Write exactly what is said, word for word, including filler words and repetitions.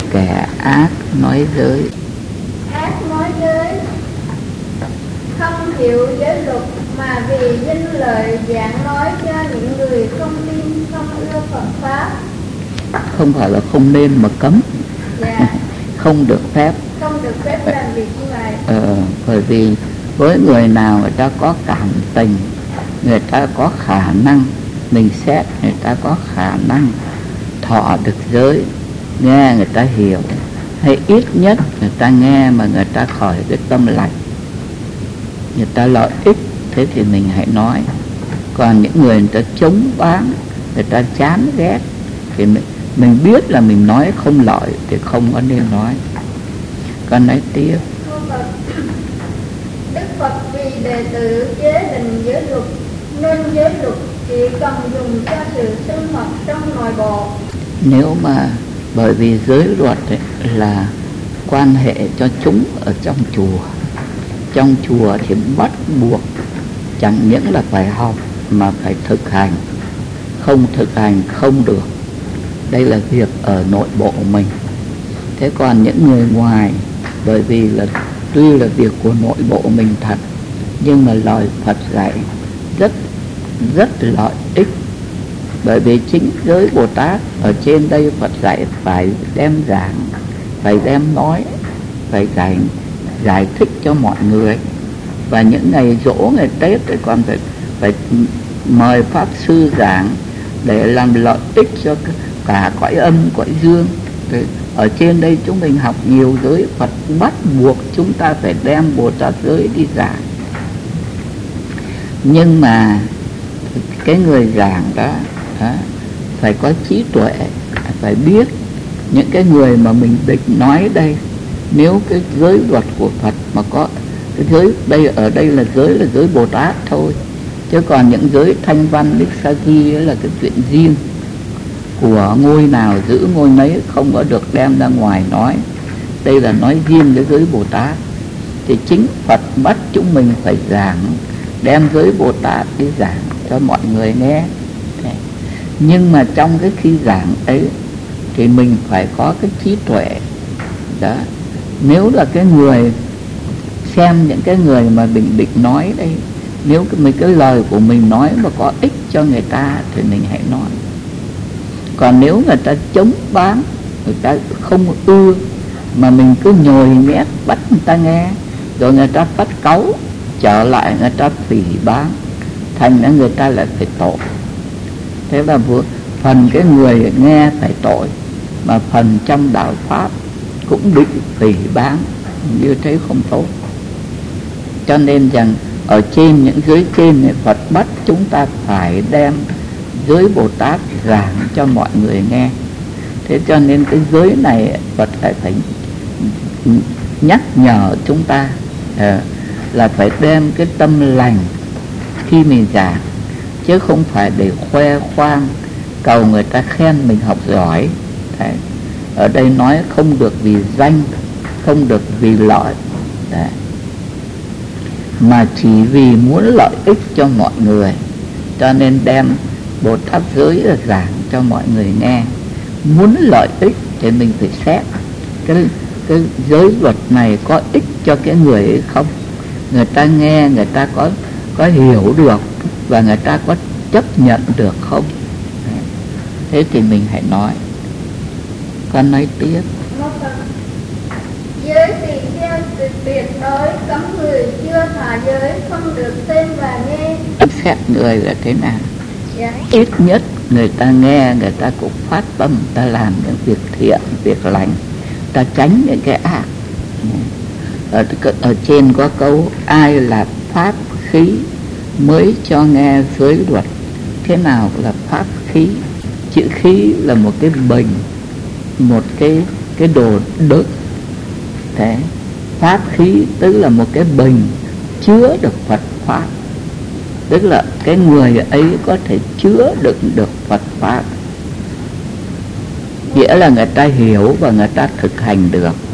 kẻ ác nói giới. Ác nói giới, không hiểu giới luật mà vì danh lợi giảng nói cho những người không tin, không ưa Phật pháp. Không phải là không nên mà cấm. Dạ. Không được phép. Không được phép làm việc như vậy. Ờ, bởi vì với người nào người ta có cảm tình, người ta có khả năng, mình xét người ta có khả năng thọ được giới, nghe người ta hiểu, hay ít nhất người ta nghe mà người ta khỏi cái tâm lạnh, người ta lợi ích, thế thì mình hãy nói. Còn những người người ta chống bán, người ta chán ghét, thì mình, mình biết là mình nói không lợi thì không có nên nói. Con nói tiếp. Đức Phật vì đệ tử chế định giới luật, nên giới luật chỉ cần dùng cho sự sinh hoạt trong nội bộ. Nếu mà bởi vì giới luật ấy là quan hệ cho chúng ở trong chùa, trong chùa thì bắt buộc chẳng những là phải học mà phải thực hành, không thực hành không được. Đây là việc ở nội bộ mình. Thế còn những người ngoài, bởi vì là tuy là việc của nội bộ mình thật, nhưng mà lời Phật dạy rất rất lợi ích. Bởi vì chính giới Bồ Tát ở trên đây Phật dạy phải đem giảng, phải đem nói, phải giải, giải thích cho mọi người. Và những ngày giỗ, ngày Tết thì còn phải, phải mời Pháp Sư giảng để làm lợi ích cho cả cõi âm, cõi dương. Thì ở trên đây chúng mình học nhiều giới Phật, bắt buộc chúng ta phải đem Bồ Tát giới đi giảng. Nhưng mà cái người giảng đó, đó phải có trí tuệ, phải biết những cái người mà mình định nói đây, nếu cái giới luật của Phật mà có cái giới đây, ở đây là giới là giới Bồ Tát thôi, chứ còn những giới thanh văn Đức Sa Di là cái chuyện riêng của ngôi nào giữ ngôi nấy, không có được đem ra ngoài nói. Đây là nói riêng cái giới Bồ Tát. Thì chính Phật bắt chúng mình phải giảng, đem giới Bồ Tát đi giảng cho mọi người nghe. Nhưng mà trong cái khi giảng ấy thì mình phải có cái trí tuệ đó. Nếu là cái người xem những cái người mà mình định nói đây, nếu cái, mấy cái lời của mình nói mà có ích cho người ta thì mình hãy nói. Còn nếu người ta chống bán, người ta không ưa, mà mình cứ nhồi nhét bắt người ta nghe, rồi người ta phát cáu, trở lại người ta phỉ bán, thành ra người ta lại phải tội. Thế là vừa phần cái người nghe phải tội, mà phần trong đạo Pháp cũng định phỉ bán, như thế không tốt. Cho nên rằng ở trên những giới trên này, Phật bắt chúng ta phải đem giới Bồ Tát giảng cho mọi người nghe. Thế cho nên cái giới này Phật lại phải nhắc nhở chúng ta à, là phải đem cái tâm lành khi mình giảng, chứ không phải để khoe khoang, cầu người ta khen mình học giỏi. Đấy. Ở đây nói không được vì danh, không được vì lợi. Đấy. Mà chỉ vì muốn lợi ích cho mọi người, cho nên đem Bồ Tát giới là giảng cho mọi người nghe. Muốn lợi ích thì mình phải xét cái, cái giới luật này có ích cho cái người ấy không, người ta nghe, người ta có, có hiểu được và người ta có chấp nhận được không. Thế thì mình hãy nói. Con nói tiếp. Giới tỳ kheo tuyệt đối cấm người chưa thả giới không được xem và nghe. Xét người là thế nào? Dạ. Ít nhất người ta nghe, người ta cũng phát tâm, người ta làm những việc thiện, việc lành, ta tránh những cái ác. Ở, ở trên có câu ai là pháp khí mới cho nghe giới luật. Thế nào là pháp khí? Chữ khí là một cái bình, một cái cái đồ đựng. Thế pháp khí tức là một cái bình chứa được Phật pháp, tức là cái người ấy có thể chứa đựng được Phật pháp, nghĩa là người ta hiểu và người ta thực hành được.